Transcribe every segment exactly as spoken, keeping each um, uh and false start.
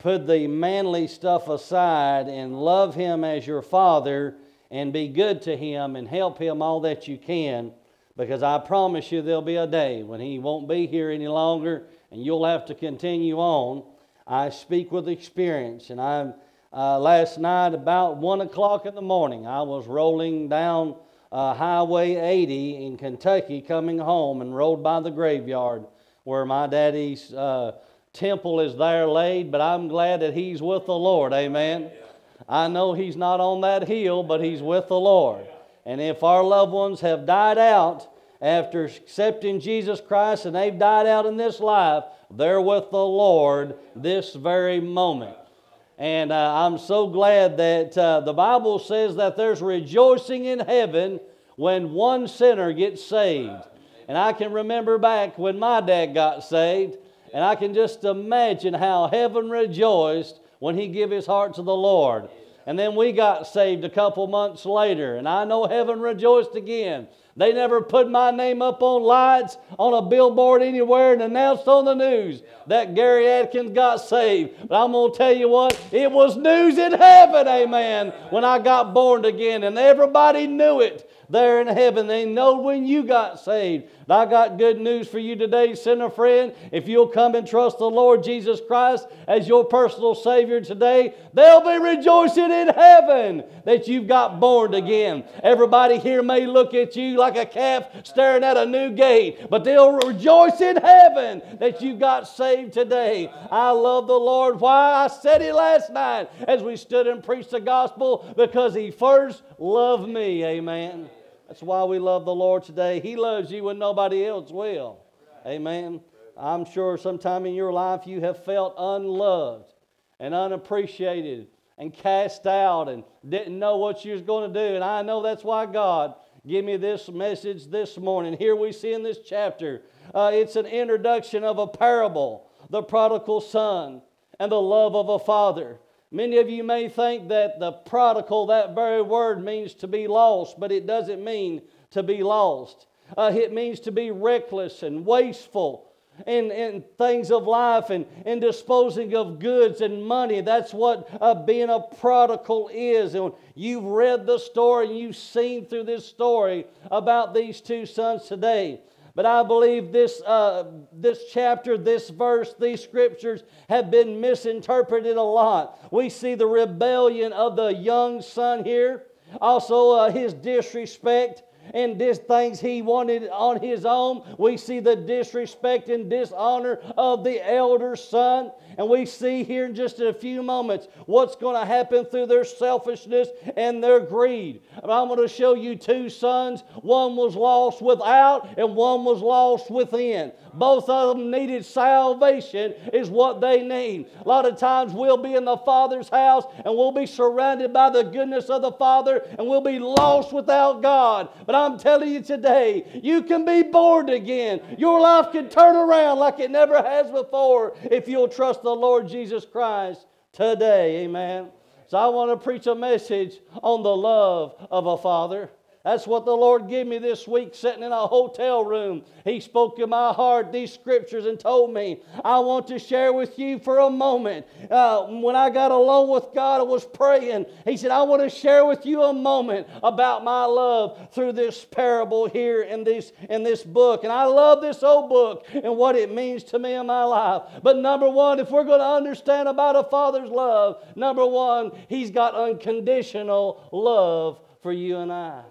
put the manly stuff aside and love Him as your Father and be good to Him and help Him all that you can, because I promise you there'll be a day when He won't be here any longer and you'll have to continue on. I speak with experience, and I'm uh, last night about one o'clock in the morning, I was rolling down uh, Highway eighty in Kentucky coming home and rolled by the graveyard where my daddy's uh, temple is there laid, but I'm glad that he's with the Lord, amen. I know he's not on that hill, but he's with the Lord. And if our loved ones have died out after accepting Jesus Christ and they've died out in this life, they're with the Lord this very moment. And uh, I'm so glad that uh, the Bible says that there's rejoicing in heaven when one sinner gets saved. And I can remember back when my dad got saved, and I can just imagine how heaven rejoiced when he gave his heart to the Lord. And then we got saved a couple months later, and I know heaven rejoiced again. They never put my name up on lights, on a billboard anywhere, and announced on the news that Gary Atkins got saved. But I'm going to tell you what, it was news in heaven, amen, when I got born again, and everybody knew it there in heaven. They know when you got saved. But I got good news for you today, sinner friend. If you'll come and trust the Lord Jesus Christ as your personal Savior today, they'll be rejoicing in heaven that you've got born again. Everybody here may look at you like a calf staring at a new gate, but they'll rejoice in heaven that you got saved today. I love the Lord. Why? I said it last night as we stood and preached the gospel, because He first loved me. Amen. That's why we love the Lord today. He loves you when nobody else will. Amen. I'm sure sometime in your life you have felt unloved and unappreciated and cast out and didn't know what you was going to do. And I know that's why God gave me this message this morning. Here we see in this chapter, uh, it's an introduction of a parable, the prodigal son and the love of a father. Many of you may think that the prodigal, that very word, means to be lost, but it doesn't mean to be lost. Uh, it means to be reckless and wasteful in, in things of life and, and disposing of goods and money. That's what uh, being a prodigal is. And you've read the story and you've seen through this story about these two sons today. But I believe this uh, this chapter, this verse, these scriptures have been misinterpreted a lot. We see the rebellion of the young son here. Also uh, his disrespect and dis- things he wanted on his own. We see the disrespect and dishonor of the elder son. And we see here in just a few moments what's going to happen through their selfishness and their greed. And I'm going to show you two sons. One was lost without and one was lost within. Both of them needed salvation is what they need. A lot of times we'll be in the Father's house and we'll be surrounded by the goodness of the Father and we'll be lost without God. But I'm telling you today, you can be born again. Your life can turn around like it never has before if you'll trust the Lord Jesus Christ today. Amen. So I want to preach a message on the love of a father. That's what the Lord gave me this week sitting in a hotel room. He spoke in my heart these scriptures and told me, I want to share with you for a moment. Uh, when I got alone with God, I was praying. He said, I want to share with you a moment about my love through this parable here in this, in this book. And I love this old book and what it means to me in my life. But number one, if we're going to understand about a father's love, number one, He's got unconditional love for you and I.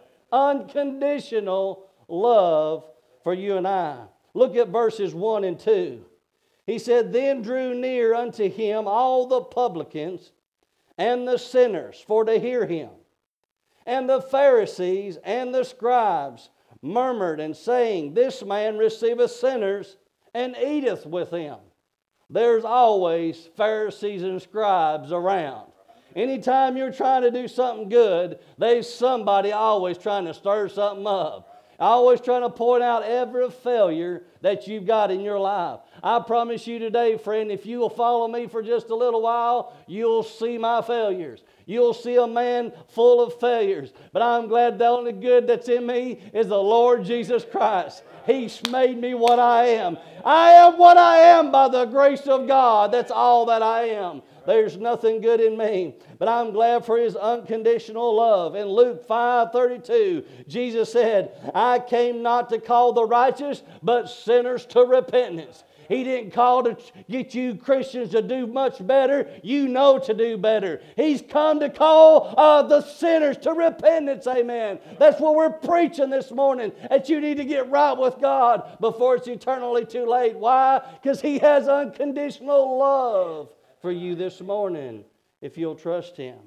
Unconditional love for you and I. Look at verses one and two. He said, Then drew near unto him all the publicans and the sinners for to hear him. And the Pharisees and the scribes murmured and saying, This man receiveth sinners and eateth with them. There's always Pharisees and scribes around. Anytime you're trying to do something good, there's somebody always trying to stir something up. Always trying to point out every failure that you've got in your life. I promise you today, friend, if you will follow me for just a little while, you'll see my failures. You'll see a man full of failures. But I'm glad the only good that's in me is the Lord Jesus Christ. He's made me what I am. I am what I am by the grace of God. That's all that I am. There's nothing good in me. But I'm glad for His unconditional love. In Luke five thirty-two, Jesus said, I came not to call the righteous, but sinners to repentance. He didn't call to get you Christians to do much better. You know to do better. He's come to call uh, the sinners to repentance. Amen. That's what we're preaching this morning. That you need to get right with God before it's eternally too late. Why? Because He has unconditional love for you this morning if you'll trust Him.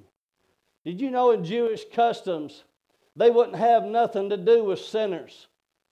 Did you know in Jewish customs they wouldn't have nothing to do with sinners?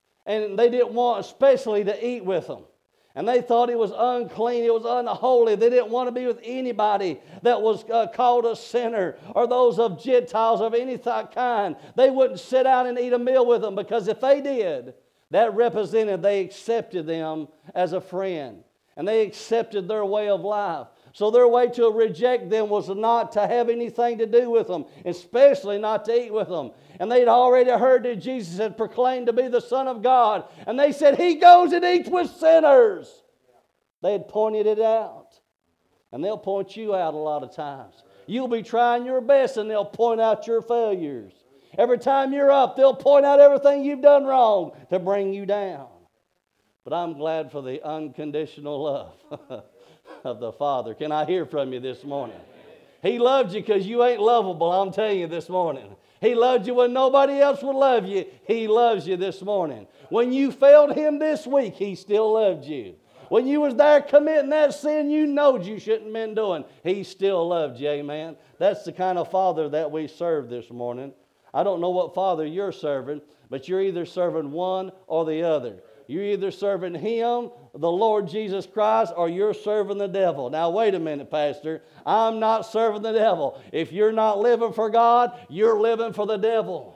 And they didn't want especially to eat with them. And they thought it was unclean, it was unholy. They didn't want to be with anybody that was uh, called a sinner or those of Gentiles of any th- kind. They wouldn't sit down and eat a meal with them, because if they did, that represented they accepted them as a friend. And they accepted their way of life. So their way to reject them was not to have anything to do with them, especially not to eat with them. And they'd already heard that Jesus had proclaimed to be the Son of God. And they said, He goes and eats with sinners. They had pointed it out. And they'll point you out a lot of times. You'll be trying your best and they'll point out your failures. Every time you're up, they'll point out everything you've done wrong to bring you down. But I'm glad for the unconditional love of the Father. Can I hear from you this morning? He loved you because you ain't lovable, I'm telling you this morning. He loved you when nobody else would love you. He loves you this morning. When you failed Him this week, He still loved you. When you was there committing that sin you knowed you shouldn't have been doing, He still loved you, amen? That's the kind of Father that we serve this morning. I don't know what Father you're serving, but you're either serving one or the other. You're either serving Him, the Lord Jesus Christ, or you're serving the devil. Now, wait a minute, Pastor. I'm not serving the devil. If you're not living for God, you're living for the devil.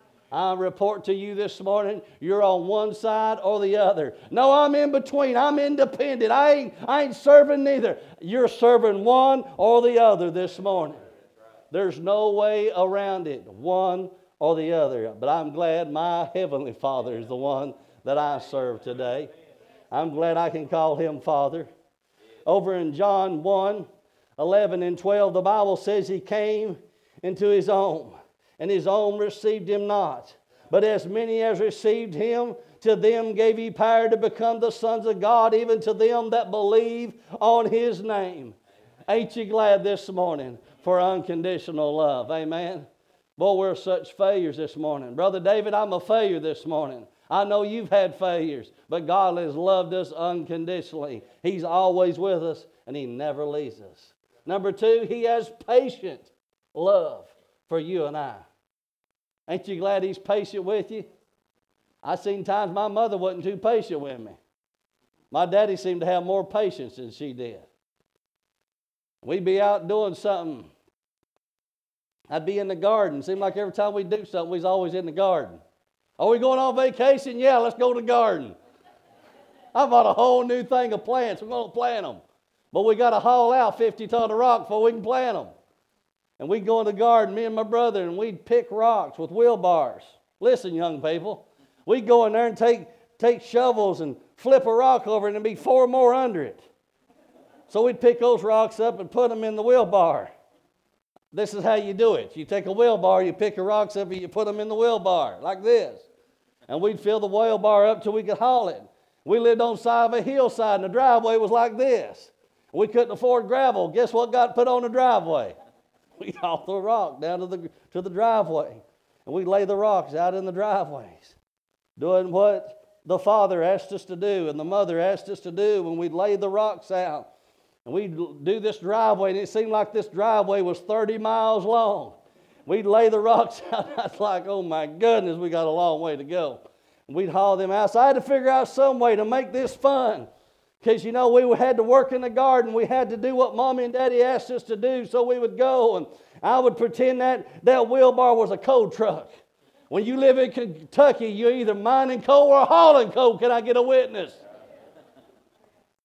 I report to you this morning, you're on one side or the other. No, I'm in between. I'm independent. I ain't, I ain't serving neither. You're serving one or the other this morning. There's no way around it, one or the other. But I'm glad my Heavenly Father is the one that I serve today. I'm glad I can call Him Father. Over in John one, eleven and twelve, the Bible says He came into His own, and His own received Him not. But as many as received Him, to them gave He power to become the sons of God, even to them that believe on His name. Ain't you glad this morning for unconditional love? Amen. Boy, we're such failures this morning. Brother David, I'm a failure this morning. I know you've had failures, but God has loved us unconditionally. He's always with us, and He never leaves us. Number two, He has patient love for you and I. Ain't you glad He's patient with you? I seen times my mother wasn't too patient with me. My daddy seemed to have more patience than she did. We'd be out doing something. I'd be in the garden. Seemed like every time we do something, we was always in the garden. Are we going on vacation? Yeah, let's go to the garden. I bought a whole new thing of plants. We're going to plant them. But we got to haul out fifty ton of rock before we can plant them. And we'd go in the garden, me and my brother, and we'd pick rocks with wheelbars. Listen, young people. We'd go in there and take, take shovels and flip a rock over and there'd be four more under it. So we'd pick those rocks up and put them in the wheelbar. This is how you do it. You take a wheelbar, you pick your rocks up, and you put them in the wheelbar, like this. And we'd fill the wheelbar up till we could haul it. We lived on the side of a hillside, and the driveway was like this. We couldn't afford gravel. Guess what got put on the driveway? We'd haul the rock down to the, to the driveway. And we'd lay the rocks out in the driveways, doing what the father asked us to do and the mother asked us to do when we'd lay the rocks out. And we'd do this driveway, and it seemed like this driveway was thirty miles long. We'd lay the rocks out. I was like, oh my goodness, we got a long way to go. And we'd haul them out. So I had to figure out some way to make this fun. Because, you know, we had to work in the garden. We had to do what Mommy and Daddy asked us to do, so we would go. And I would pretend that that wheelbar was a coal truck. When you live in Kentucky, you're either mining coal or hauling coal. Can I get a witness?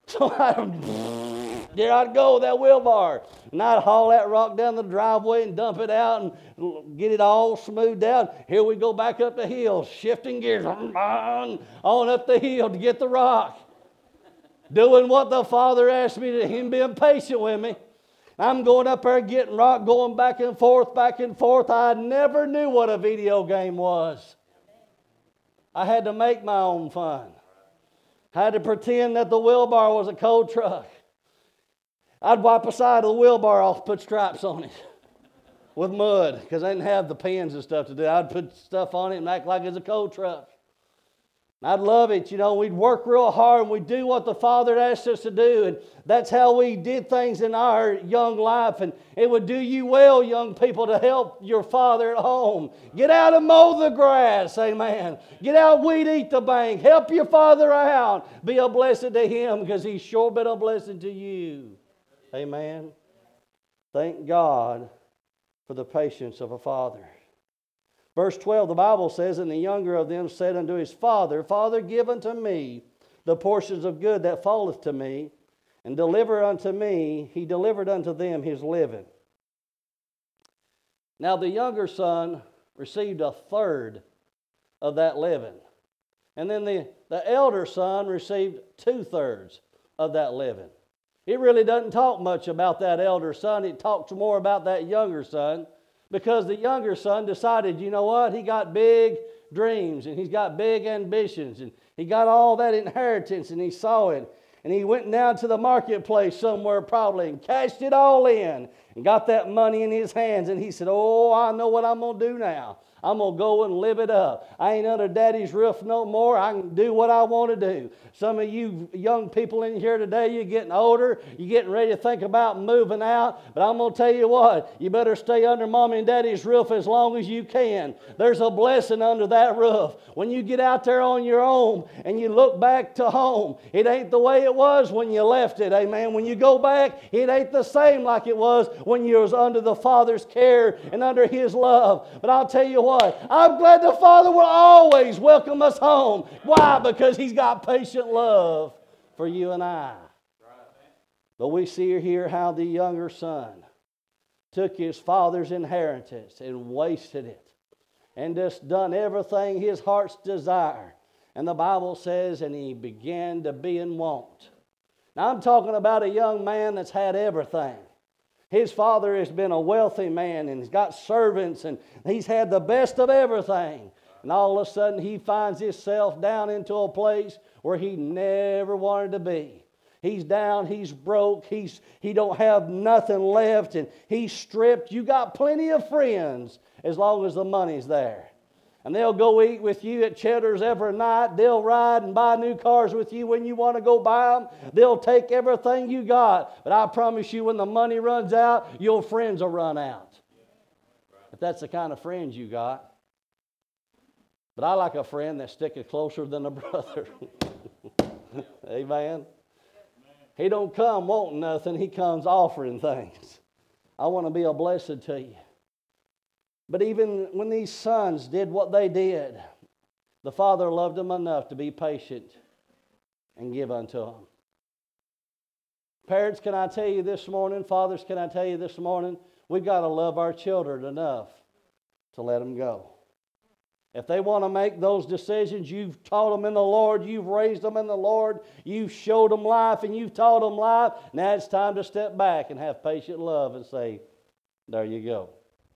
So I, there I'd go with that wheelbarrow. And I'd haul that rock down the driveway and dump it out and get it all smoothed out. Here we go back up the hill, shifting gears on up the hill to get the rock. Doing what the Father asked me to, Him being patient with me. I'm going up there getting rock, going back and forth, back and forth. I never knew what a video game was. I had to make my own fun. I had to pretend that the wheelbarrow was a cold truck. I'd wipe the side of the wheelbarrow off, put stripes on it with mud, because I didn't have the pins and stuff to do. I'd put stuff on it and act like it's a cold truck. I'd love it. You know, we'd work real hard and we'd do what the Father asked us to do. And that's how we did things in our young life. And it would do you well, young people, to help your father at home. Get out and mow the grass. Amen. Get out, weed eat the bank. Help your father out. Be a blessing to him, because he's sure been a blessing to you. Amen. Thank God for the patience of a father. Verse twelve, the Bible says, and the younger of them said unto his father, Father, give unto me the portions of good that falleth to me, and deliver unto me. He delivered unto them his living. Now the younger son received a third of that living. And then the, the elder son received two-thirds of that living. It really doesn't talk much about that elder son. It talks more about that younger son. Because the younger son decided, you know what, he got big dreams and he's got big ambitions and he got all that inheritance and he saw it. And he went down to the marketplace somewhere probably and cashed it all in and got that money in his hands. And he said, oh, I know what I'm going to do now. I'm going to go and live it up. I ain't under daddy's roof no more. I can do what I want to do. Some of you young people in here today, you're getting older. You're getting ready to think about moving out. But I'm going to tell you what, you better stay under mommy and daddy's roof as long as you can. There's a blessing under that roof. When you get out there on your own and you look back to home, it ain't the way it was when you left it. Amen. When you go back, it ain't the same like it was when you was under the Father's care and under His love. But I'll tell you what, What? I'm glad the Father will always welcome us home. Why? Because He's got patient love for you and I. But we see here how the younger son took his father's inheritance and wasted it and just done everything his heart's desire. And the Bible says, and he began to be in want. Now I'm talking about a young man that's had everything. His father has been a wealthy man and he's got servants and he's had the best of everything. And all of a sudden he finds himself down into a place where he never wanted to be. He's down, he's broke, he's he don't have nothing left and he's stripped. You got plenty of friends as long as the money's there. And they'll go eat with you at Cheddar's every night. They'll ride and buy new cars with you when you want to go buy them. They'll take everything you got. But I promise you, when the money runs out, your friends will run out. If that's the kind of friends you got. But I like a friend that's sticking closer than a brother. Amen. He don't come wanting nothing. He comes offering things. I want to be a blessing to you. But even when these sons did what they did, the Father loved them enough to be patient and give unto them. Parents, can I tell you this morning, fathers, can I tell you this morning, we've got to love our children enough to let them go. If they want to make those decisions, you've taught them in the Lord, you've raised them in the Lord, you've showed them life and you've taught them life, now it's time to step back and have patient love and say, there you go.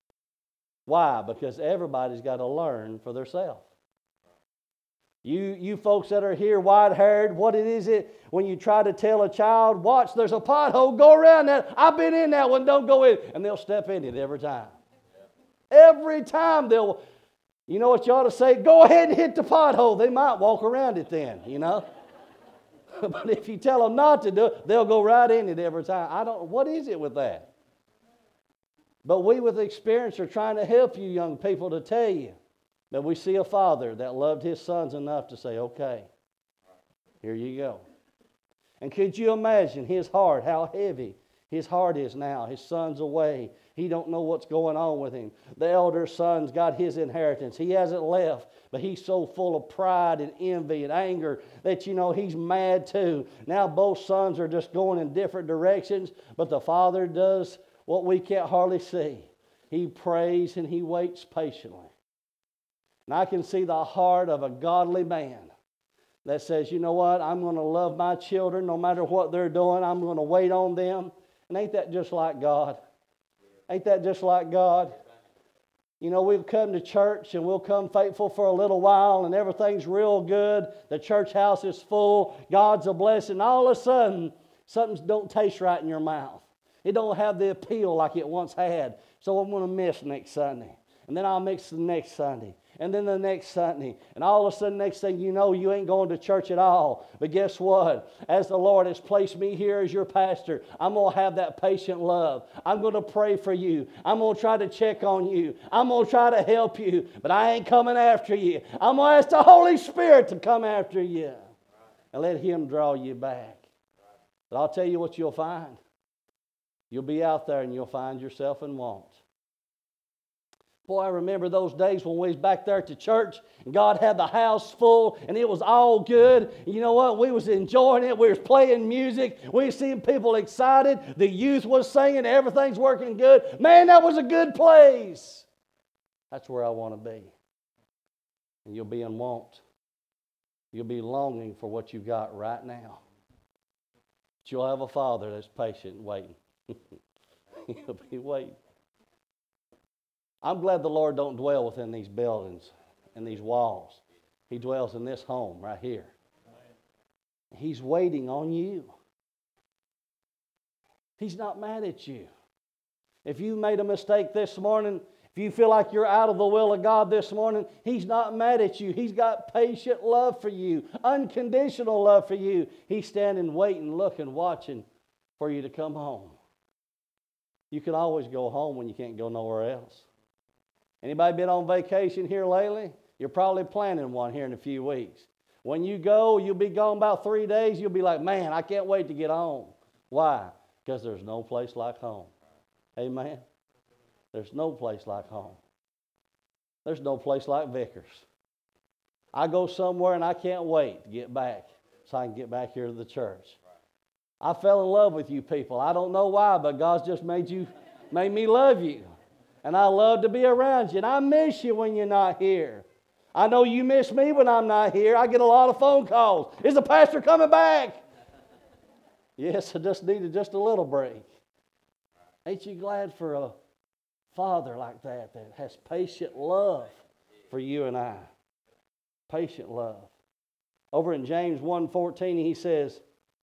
Why? Because everybody's got to learn for themselves. You, you folks that are here white-haired, what it is it when you try to tell a child, watch, there's a pothole, go around that. I've been in that one, don't go in. And they'll step in it every time. Every time they'll, you know what you ought to say? Go ahead and hit the pothole. They might walk around it then, you know. But if you tell them not to do it, they'll go right in it every time. I don't, what is it with that? But we with experience are trying to help you young people to tell you that we see a father that loved his sons enough to say, okay, here you go. And could you imagine his heart, how heavy His heart is now. His son's away. He don't know what's going on with him. The elder son's got his inheritance. He hasn't left, but he's so full of pride and envy and anger that, you know, he's mad too. Now both sons are just going in different directions, but the father does what we can't hardly see. He prays and he waits patiently. And I can see the heart of a godly man that says, you know what, I'm going to love my children no matter what they're doing. I'm going to wait on them. And ain't that just like God? Ain't that just like God? You know, we'll come to church and we'll come faithful for a little while and everything's real good. The church house is full. God's a blessing. All of a sudden, something don't taste right in your mouth. It don't have the appeal like it once had. So I'm going to miss next Sunday. And then I'll mix the next Sunday. And then the next Sunday. And all of a sudden, next thing you know, you ain't going to church at all. But guess what? As the Lord has placed me here as your pastor, I'm going to have that patient love. I'm going to pray for you. I'm going to try to check on you. I'm going to try to help you. But I ain't coming after you. I'm going to ask the Holy Spirit to come after you. And let Him draw you back. But I'll tell you what you'll find. You'll be out there and you'll find yourself in want. Boy, I remember those days when we was back there at the church and God had the house full and it was all good. And you know what? We was enjoying it. We was playing music. We was seeing people excited. The youth was singing. Everything's working good. Man, that was a good place. That's where I want to be. And you'll be in want. You'll be longing for what you've got right now. But you'll have a Father that's patient and waiting. You'll be waiting. I'm glad the Lord don't dwell within these buildings and these walls. He dwells in this home right here. He's waiting on you. He's not mad at you. If you made a mistake this morning, if you feel like you're out of the will of God this morning, He's not mad at you. He's got patient love for you, unconditional love for you. He's standing, waiting, looking, watching for you to come home. You can always go home when you can't go nowhere else. Anybody been on vacation here lately? You're probably planning one here in a few weeks. When you go, you'll be gone about three days. You'll be like, man, I can't wait to get home. Why? Because there's no place like home. Amen? There's no place like home. There's no place like Vickers. I go somewhere and I can't wait to get back so I can get back here to the church. I fell in love with you people. I don't know why, but God's just made you, made me love you. And I love to be around you. And I miss you when you're not here. I know you miss me when I'm not here. I get a lot of phone calls. Is the pastor coming back? Yes, I just needed just a little break. Ain't you glad for a Father like that that has patient love for you and I? Patient love. Over in James one fourteen, he says,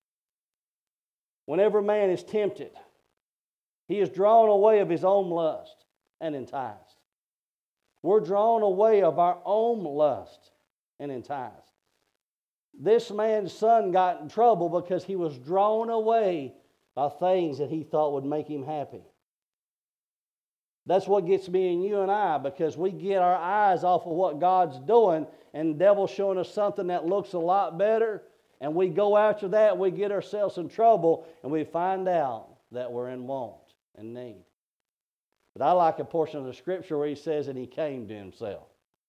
whenever man is tempted, he is drawn away of his own lust and enticed. We're drawn away of our own lust and enticed. This man's son got in trouble because he was drawn away by things that he thought would make him happy. That's what gets me and you and I, because we get our eyes off of what God's doing and the devil's showing us something that looks a lot better, and we go after that, we get ourselves in trouble, and we find out that we're in want and need. But I like a portion of the scripture where he says that he came to himself.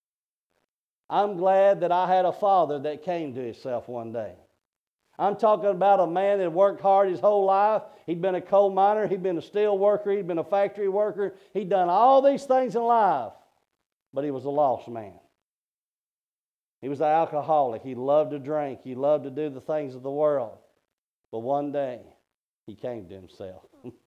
I'm glad that I had a father that came to himself one day. I'm talking about a man that worked hard his whole life. He'd been a coal miner. He'd been a steel worker. He'd been a factory worker. He'd done all these things in life. But he was a lost man. He was an alcoholic. He loved to drink. He loved to do the things of the world. But one day, he came to himself.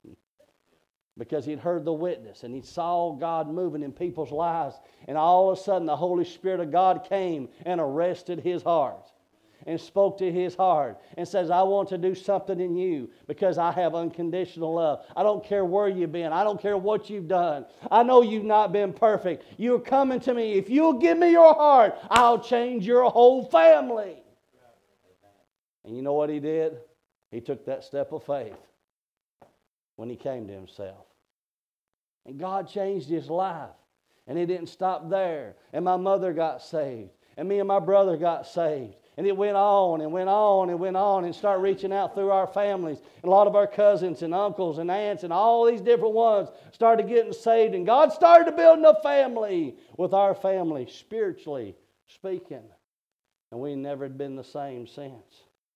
Because he'd heard the witness and he saw God moving in people's lives. And all of a sudden, the Holy Spirit of God came and arrested his heart. And spoke to his heart and says, I want to do something in you because I have unconditional love. I don't care where you've been. I don't care what you've done. I know you've not been perfect. You're coming to me. If you'll give me your heart, I'll change your whole family. And you know what he did? He took that step of faith when he came to himself. And God changed his life. And he didn't stop there. And my mother got saved. And me and my brother got saved. And it went on and went on and went on and started reaching out through our families. And a lot of our cousins and uncles and aunts and all these different ones started getting saved. And God started building a family with our family, spiritually speaking. And we never had been the same since.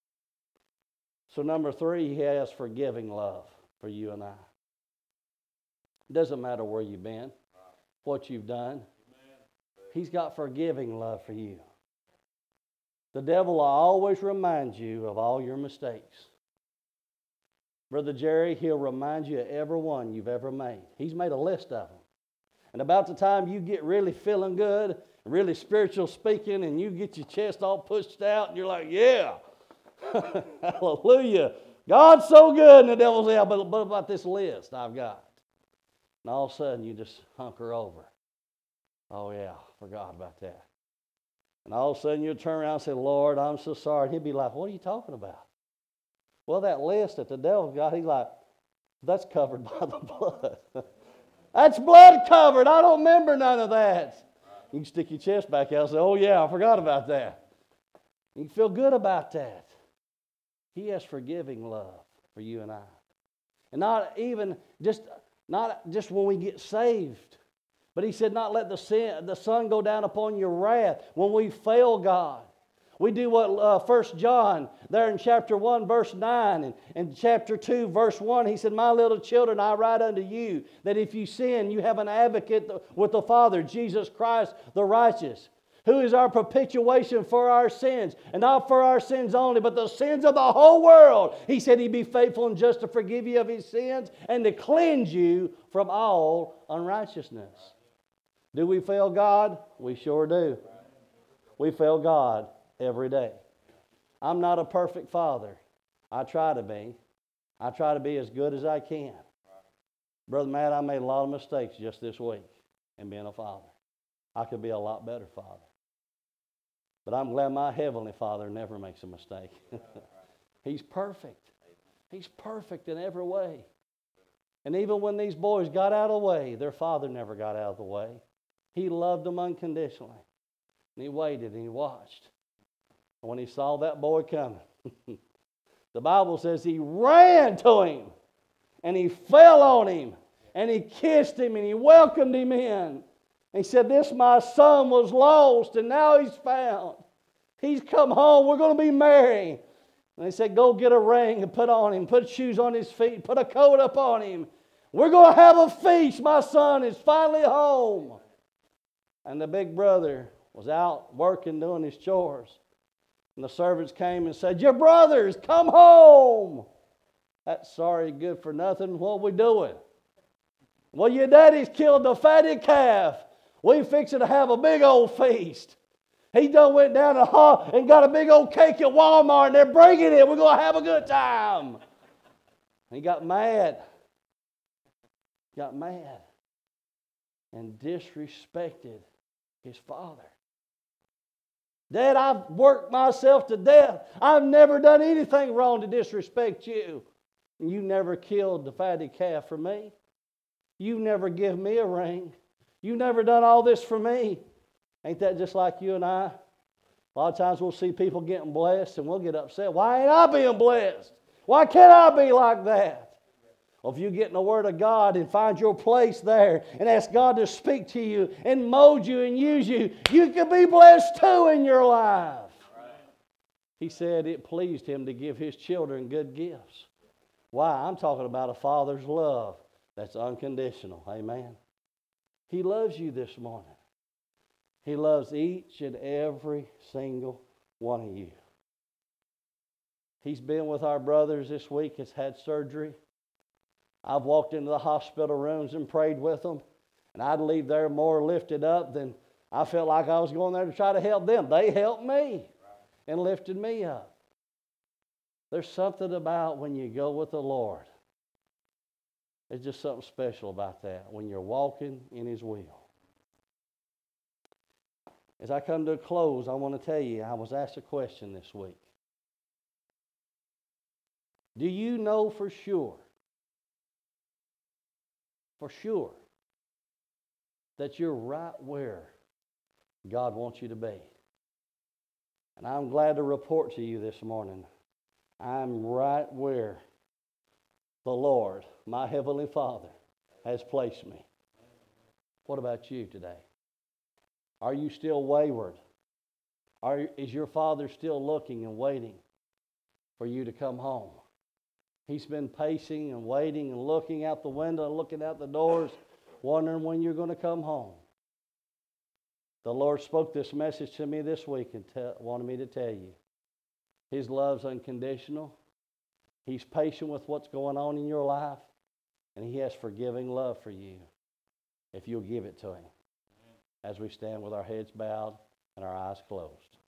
So number three, He has forgiving love for you and I. It doesn't matter where you've been, what you've done. He's got forgiving love for you. The devil will always remind you of all your mistakes. Brother Jerry, he'll remind you of every one you've ever made. He's made a list of them. And about the time you get really feeling good, really spiritual speaking, and you get your chest all pushed out, and you're like, yeah, hallelujah. God's so good. And the devil's like, but what about this list I've got? And all of a sudden you just hunker over. Oh yeah, forgot about that. And all of a sudden you'll turn around and say, Lord, I'm so sorry. And he'll be like, what are you talking about? Well, that list that the devil got, he's like, that's covered by the blood. That's blood covered. I don't remember none of that. You can stick your chest back out and say, oh yeah, I forgot about that. You can feel good about that. He has forgiving love for you and I. And not even just, not just when we get saved. But He said, not let the sin, the sun go down upon your wrath when we fail God. We do what uh, First John, there in chapter one, verse nine, and, and chapter two, verse one, he said, my little children, I write unto you, that if you sin, you have an advocate with the Father, Jesus Christ the righteous, who is our perpetuation for our sins, and not for our sins only, but the sins of the whole world. He said He'd be faithful and just to forgive you of His sins and to cleanse you from all unrighteousness. Do we fail God? We sure do. We fail God every day. I'm not a perfect father. I try to be. I try to be as good as I can. Brother Matt, I made a lot of mistakes just this week in being a father. I could be a lot better father. But I'm glad my Heavenly Father never makes a mistake. He's perfect. He's perfect in every way. And even when these boys got out of the way, their father never got out of the way. He loved them unconditionally. And He waited and He watched. And when He saw that boy coming, the Bible says He ran to him and He fell on him and He kissed him and He welcomed him in. And He said, this my son was lost and now he's found. He's come home. We're going to be married. And they said, go get a ring and put on him. Put shoes on his feet. Put a coat up on him. We're going to have a feast. My son is finally home. And the big brother was out working, doing his chores. And the servants came and said, your brothers, come home. That's sorry, good for nothing. What are we doing? Well, your daddy's killed the fatted calf. We fixing to have a big old feast. He done went down the hall and got a big old cake at Walmart and they're bringing it. We're going to have a good time. He got mad. Got mad. And disrespected his father. Dad, I've worked myself to death. I've never done anything wrong to disrespect you. And you never killed the fatted calf for me. You never give me a ring. You never done all this for me. Ain't that just like you and I? A lot of times we'll see people getting blessed and we'll get upset. Why ain't I being blessed? Why can't I be like that? Well, if you get in the Word of God and find your place there and ask God to speak to you and mold you and use you, you can be blessed too in your life. He said it pleased Him to give His children good gifts. Why? I'm talking about a father's love that's unconditional. Amen. He loves you this morning. He loves each and every single one of you. He's been with our brothers this week that's had surgery. I've walked into the hospital rooms and prayed with them, and I'd leave there more lifted up than I felt like I was going there to try to help them. They helped me and lifted me up. There's something about when you go with the Lord. There's just something special about that when you're walking in His will. As I come to a close, I want to tell you, I was asked a question this week. Do you know for sure, for sure, that you're right where God wants you to be? And I'm glad to report to you this morning, I'm right where the Lord, my Heavenly Father, has placed me. What about you today? Are you still wayward? Are, is your Father still looking and waiting for you to come home? He's been pacing and waiting and looking out the window, looking out the doors, wondering when you're going to come home. The Lord spoke this message to me this week and te- wanted me to tell you. His love's unconditional. He's patient with what's going on in your life. And He has forgiving love for you if you'll give it to Him. As we stand with our heads bowed and our eyes closed.